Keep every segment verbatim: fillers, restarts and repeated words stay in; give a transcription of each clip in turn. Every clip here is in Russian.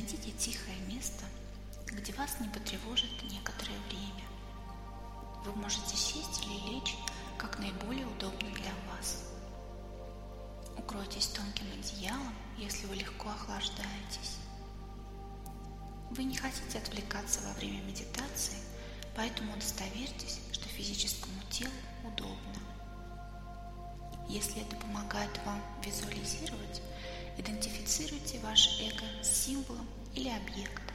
Найдите тихое место, где вас не потревожит некоторое время. Вы можете сесть или лечь, как наиболее удобно для вас. Укройтесь тонким одеялом, если вы легко охлаждаетесь. Вы не хотите отвлекаться во время медитации, поэтому удостоверьтесь, что физическому телу удобно. Если это помогает вам визуализировать, идентифицируйте ваше эго с символом или объектом.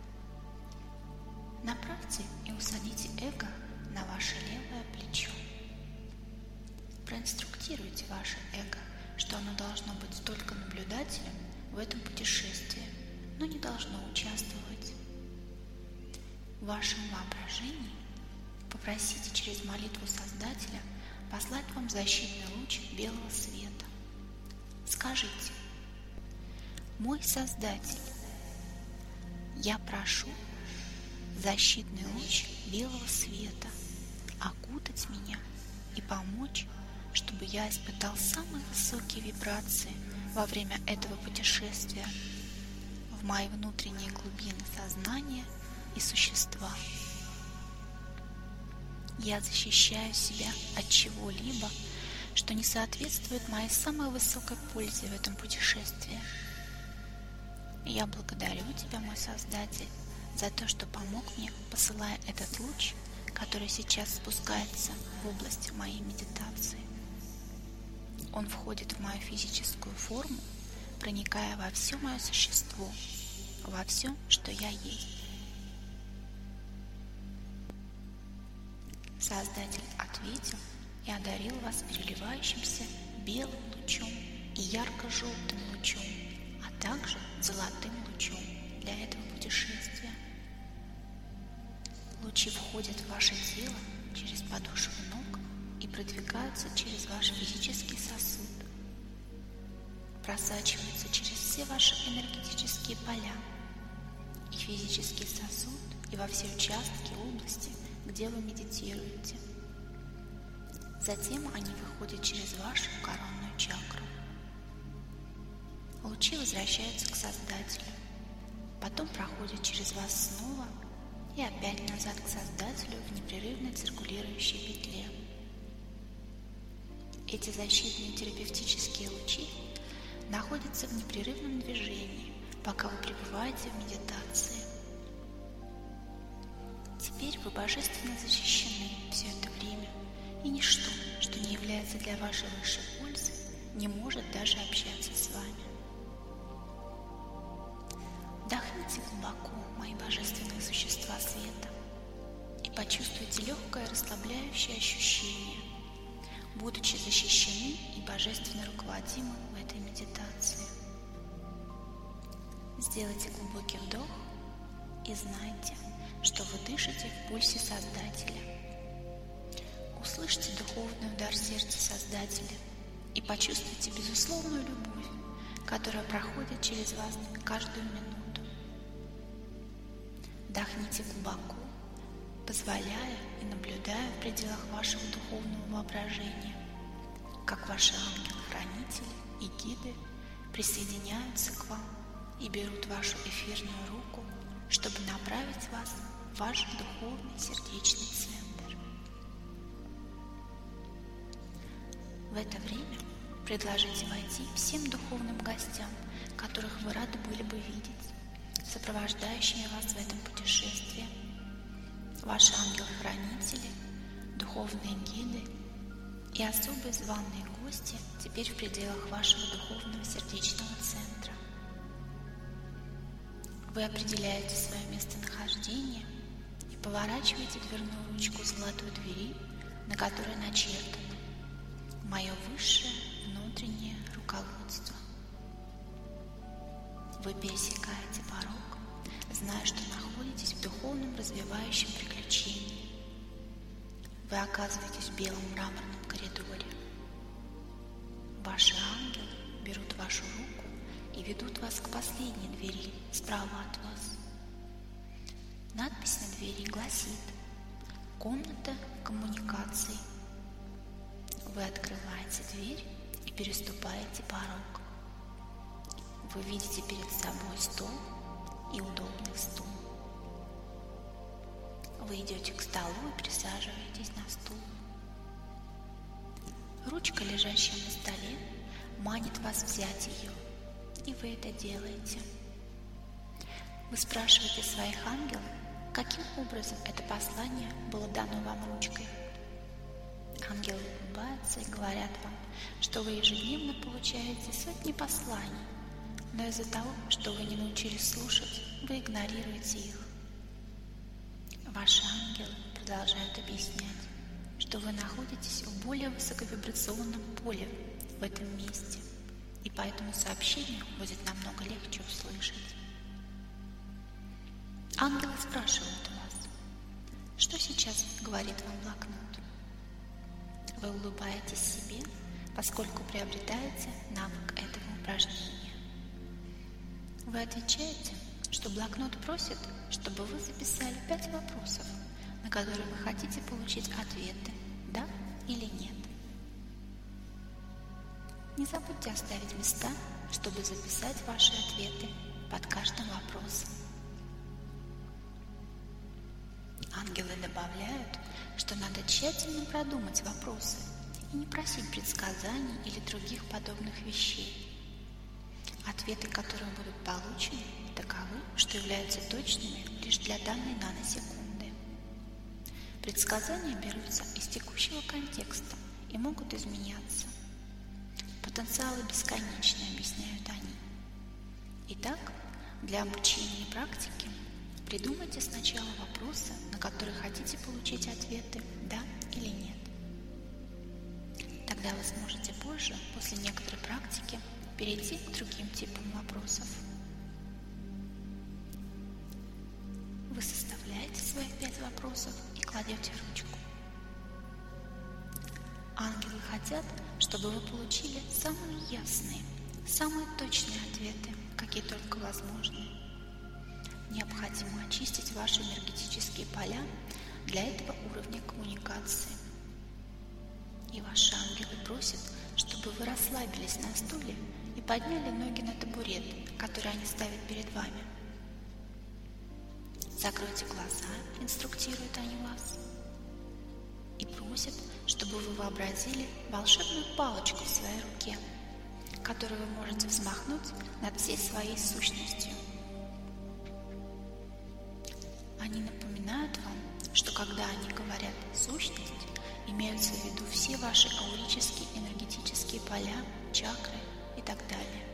Направьте и усадите эго на ваше левое плечо. Проинструктируйте ваше эго, что оно должно быть только наблюдателем в этом путешествии, но не должно участвовать. В вашем воображении попросите через молитву Создателя послать вам защитный луч белого света. Скажите: «Мой Создатель, я прошу защитный луч белого света окутать меня и помочь, чтобы я испытал самые высокие вибрации во время этого путешествия в мои внутренние глубины сознания и существа. Я защищаю себя от чего-либо, что не соответствует моей самой высокой пользе в этом путешествии. Я благодарю Тебя, мой Создатель, за то, что помог мне, посылая этот луч, который сейчас спускается в область моей медитации. Он входит в мою физическую форму, проникая во все мое существо, во все, что я есть». Создатель ответил и одарил вас переливающимся белым лучом и ярко-желтым лучом, а также золотым лучом для этого путешествия. Лучи входят в ваше тело через подошвы ног и продвигаются через ваш физический сосуд, просачиваются через все ваши энергетические поля и физический сосуд и во все участки области, где вы медитируете. Затем они выходят через вашу коронную чакру. Лучи возвращаются к Создателю, потом проходят через вас снова и опять назад к Создателю в непрерывной циркулирующей петле. Эти защитные терапевтические лучи находятся в непрерывном движении, пока вы пребываете в медитации. Теперь вы божественно защищены все это время, и ничто, что не является для вашей высшей пользы, не может даже общаться с вами. Вдохните глубоко, мои божественные существа света, и почувствуйте легкое расслабляющее ощущение, будучи защищены и божественно руководимы в этой медитации. Сделайте глубокий вдох и знайте, что вы дышите в пульсе Создателя. Услышьте духовный удар сердца Создателя и почувствуйте безусловную любовь, которая проходит через вас каждую минуту. Вдохните глубоко, позволяя и наблюдая в пределах вашего духовного воображения, как ваши ангелы-хранители и гиды присоединяются к вам и берут вашу эфирную руку, чтобы направить вас в ваш духовный сердечный центр. В это время предложите войти всем духовным гостям, которых вы рады были бы видеть, сопровождающими вас в этом путешествии. Ваши ангелы-хранители, духовные гиды и особые званые гости теперь в пределах вашего духовного сердечного центра. Вы определяете свое местонахождение и поворачиваете дверную ручку золотой двери, на которой начертано «Мое высшее внутреннее руководство». Вы пересекаете порог, зная, что находитесь в духовном развивающем приключении. Вы оказываетесь в белом мраморном коридоре. Ваши ангелы берут вашу руку и ведут вас к последней двери справа от вас. Надпись на двери гласит «Комната коммуникаций». Вы открываете дверь и переступаете порог. Вы видите перед собой стол, идете к столу и присаживаетесь на стул. Ручка, лежащая на столе, манит вас взять ее, и вы это делаете. Вы спрашиваете своих ангелов, каким образом это послание было дано вам ручкой. Ангелы улыбаются и говорят вам, что вы ежедневно получаете сотни посланий, но из-за того, что вы не научились слушать, вы игнорируете их. Ваши ангелы продолжают объяснять, что вы находитесь в более высоковибрационном поле в этом месте, и поэтому сообщение будет намного легче услышать. Ангелы спрашивают у вас, что сейчас говорит вам блокнот. Вы улыбаетесь себе, поскольку приобретаете навык этого упражнения. Вы отвечаете, что блокнот просит, чтобы вы записали пять вопросов, на которые вы хотите получить ответы, да или нет. Не забудьте оставить места, чтобы записать ваши ответы под каждым вопросом. Ангелы добавляют, что надо тщательно продумать вопросы и не просить предсказаний или других подобных вещей. Ответы, которые будут получены, таковы, что являются точными лишь для данной наносекунды. Предсказания берутся из текущего контекста и могут изменяться. Потенциалы бесконечны, объясняют они. Итак, для обучения и практики придумайте сначала вопросы, на которые хотите получить ответы «да» или «нет». Тогда вы сможете позже, после некоторой практики, перейти к другим типам вопросов. Вы составляете свои пять вопросов и кладете ручку. Ангелы хотят, чтобы вы получили самые ясные, самые точные ответы, какие только возможны. Необходимо очистить ваши энергетические поля для этого уровня коммуникации. И ваши ангелы просят, чтобы вы расслабились на стуле и подняли ноги на табурет, который они ставят перед вами. Закройте глаза, инструктируют они вас, и просят, чтобы вы вообразили волшебную палочку в своей руке, которую вы можете взмахнуть над всей своей сущностью. Они напоминают вам, что когда они говорят «сущность», имеются в виду все ваши аурические энергетические поля, чакры и так далее.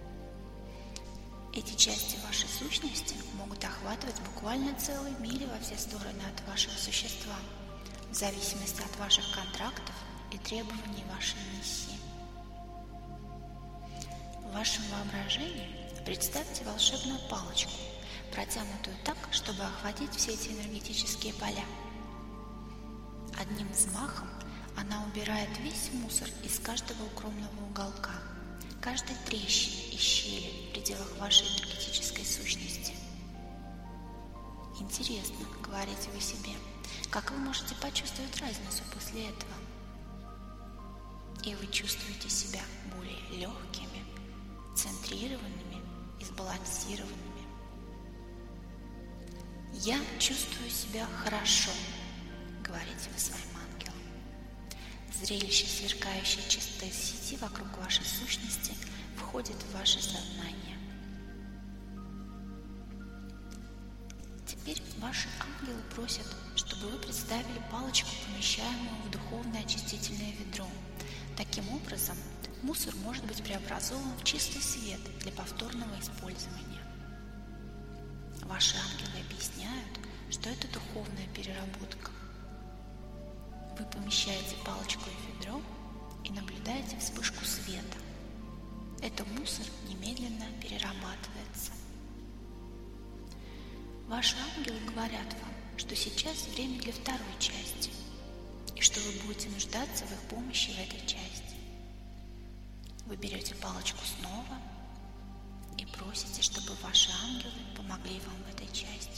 Эти части вашей сущности могут охватывать буквально целые мили во все стороны от вашего существа, в зависимости от ваших контрактов и требований вашей миссии. В вашем воображении представьте волшебную палочку, протянутую так, чтобы охватить все эти энергетические поля. Одним взмахом она убирает весь мусор из каждого укромного уголка, каждой трещины и щели в пределах вашей энергетической сущности. Интересно, говорите вы себе, как вы можете почувствовать разницу после этого? И вы чувствуете себя более легкими, центрированными и сбалансированными. «Я чувствую себя хорошо», — говорите вы своим ангелам. Зрелище сверкающей чистой сети вокруг вашей сущности входит в ваше сознание. Теперь ваши ангелы просят, чтобы вы представили палочку, помещаемую в духовное очистительное ведро. Таким образом, мусор может быть преобразован в чистый свет для повторного использования. Ваши ангелы объясняют, что это духовная переработка. Вы помещаете палочку в ведро и наблюдаете вспышку света. Это мусор немедленно перерабатывается. Ваши ангелы говорят вам, что сейчас время для второй части, и что вы будете нуждаться в их помощи в этой части. Вы берете палочку снова и просите, чтобы ваши ангелы помогли вам в этой части.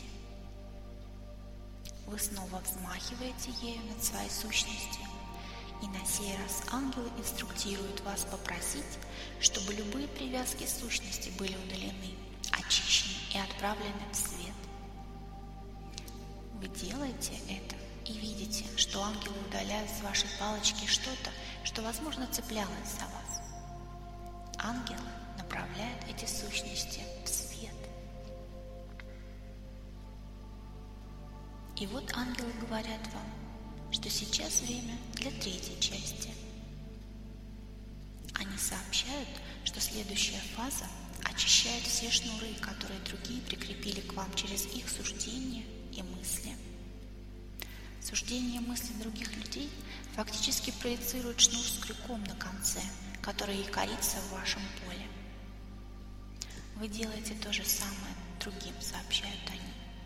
Вы снова взмахиваете ею над своей сущностью, и на сей раз ангелы инструктируют вас попросить, чтобы любые привязки сущности были удалены, очищены и отправлены в свет. Вы Вы делаете это и видите, что ангелы удаляют с вашей палочки что-то, что, возможно, цеплялось за вас. Ангелы направляют эти сущности в свет. И вот ангелы говорят вам, что сейчас время для третьей части. Они сообщают, что следующая фаза очищает все шнуры, которые другие прикрепили к вам через их суждения и мысли. Суждения и мысли других людей фактически проецируют шнур с крюком на конце, который якорится в вашем поле. Вы делаете то же самое другим, сообщают они.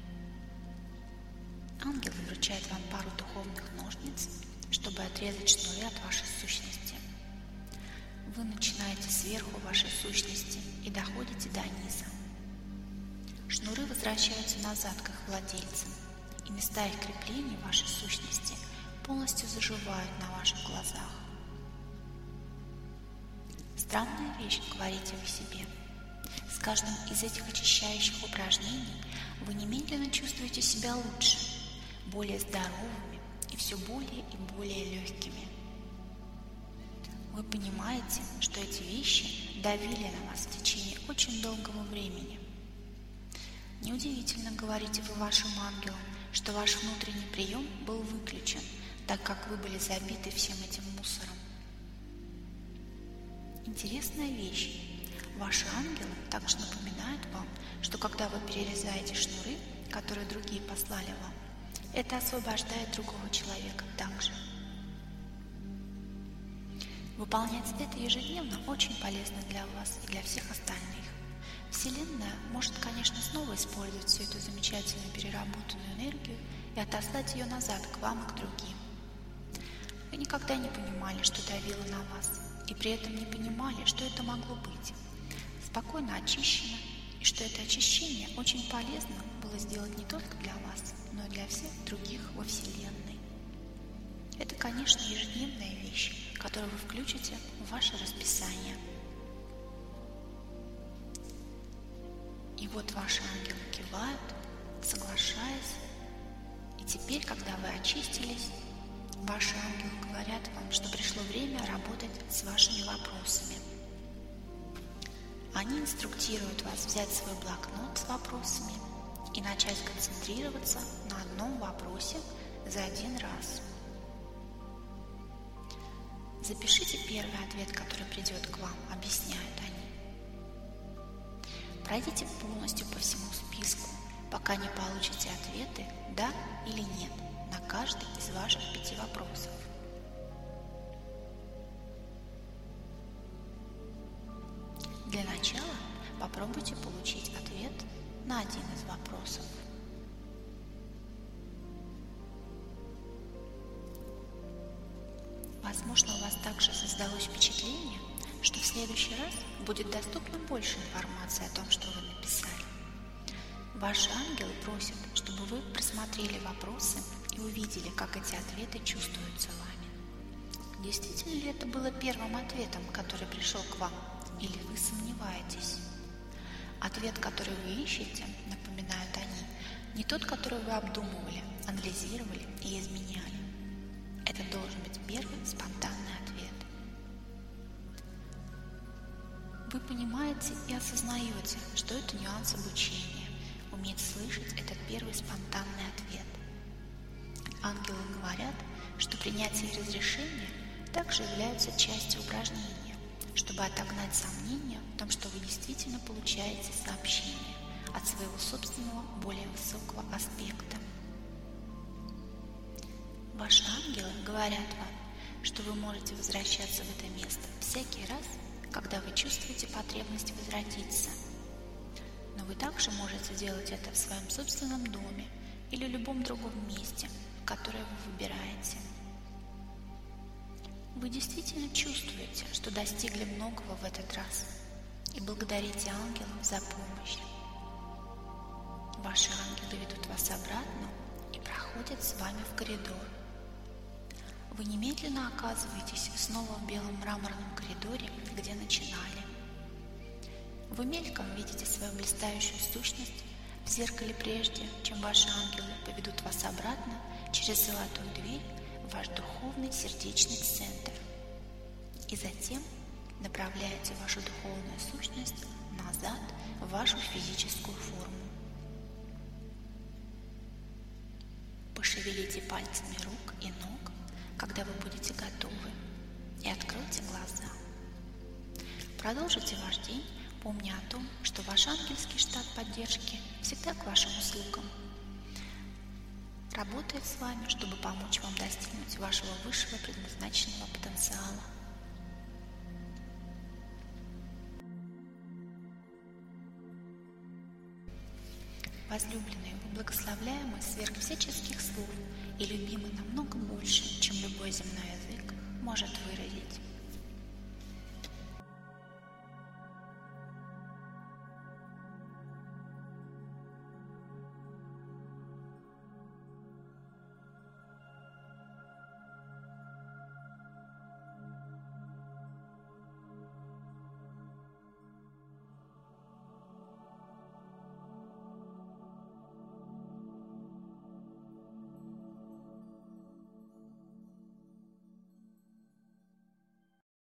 Ангел вручает вам пару духовных ножниц, чтобы отрезать шнуры от вашей сущности. Вы начинаете сверху вашей сущности и доходите до низа. Шнуры возвращаются назад к их владельцам, и места их крепления вашей сущности полностью заживают на ваших глазах. Странная вещь, говорите вы себе. С каждым из этих очищающих упражнений вы немедленно чувствуете себя лучше, более здоровыми и все более и более легкими. Вы понимаете, что эти вещи давили на вас в течение очень долгого времени. Неудивительно, говорите вы вашим ангелам, что ваш внутренний прием был выключен, так как вы были забиты всем этим мусором. Интересная вещь. Ваши ангелы также напоминают вам, что когда вы перерезаете шнуры, которые другие послали вам, это освобождает другого человека также. Выполнять это ежедневно очень полезно для вас и для всех остальных. Вселенная может, конечно, снова использовать всю эту замечательную переработанную энергию и отослать ее назад к вам и к другим. Вы никогда не понимали, что давило на вас, и при этом не понимали, что это могло быть. Спокойно очищено, и что это очищение очень полезно было сделать не только для вас, но и для всех других во Вселенной. Это, конечно, ежедневная вещь, которую вы включите в ваше расписание. И вот ваши ангелы кивают, соглашаясь, и теперь, когда вы очистились, ваши ангелы говорят вам, что пришло время работать с вашими вопросами. Они инструктируют вас взять свой блокнот с вопросами и начать концентрироваться на одном вопросе за один раз. Запишите первый ответ, который придет к вам, объясняют они. Пройдите полностью по всему списку, пока не получите ответы «да» или «нет» на каждый из ваших пяти вопросов. Для начала попробуйте получить ответ на один из вопросов. Возможно, у вас также создалось впечатление, что в следующий раз будет доступно больше информации о том, что вы написали. Ваши ангелы просят, чтобы вы просмотрели вопросы и увидели, как эти ответы чувствуются вами. Действительно ли это было первым ответом, который пришел к вам, или вы сомневаетесь? Ответ, который вы ищете, напоминают они, не тот, который вы обдумывали, анализировали и изменяли. Это должен быть первый спонтанный ответ. Вы понимаете и осознаете, что это нюанс обучения, уметь слышать этот первый спонтанный ответ. Ангелы говорят, что принятие и разрешение также являются частью упражнения, чтобы отогнать сомнения в том, что вы действительно получаете сообщение от своего собственного более высокого аспекта. Ваши ангелы говорят вам, что вы можете возвращаться в это место всякий раз, когда вы чувствуете потребность возвратиться. Но вы также можете делать это в своем собственном доме или любом другом месте, которое вы выбираете. Вы действительно чувствуете, что достигли многого в этот раз, и благодарите ангелов за помощь. Ваши ангелы ведут вас обратно и проходят с вами в коридор. Вы немедленно оказываетесь снова в белом мраморном коридоре, где начинали. Вы мельком видите свою блистающую сущность в в зеркале прежде, чем ваши ангелы поведут вас обратно через золотую дверь в ваш духовный сердечный центр. И затем направляете вашу духовную сущность назад в вашу физическую форму. Пошевелите пальцами рук и ног, когда вы будете готовы, и откройте глаза. Продолжите ваш день, помня о том, что ваш ангельский штат поддержки всегда к вашим услугам. Работает с вами, чтобы помочь вам достигнуть вашего высшего предназначенного потенциала. Возлюбленные, вы благословляемы сверх всяческих слов и любимы намного больше, чем любой земной язык может выразить.